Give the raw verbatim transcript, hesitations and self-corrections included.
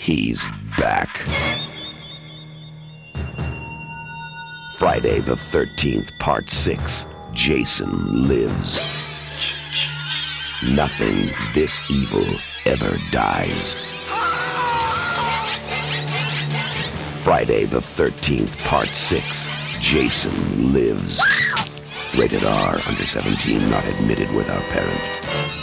He's back. Friday the thirteenth, Part six. Jason Lives. Nothing this evil ever dies. Friday the thirteenth, Part six. Jason Lives. Rated R, under seventeen, not admitted without parent.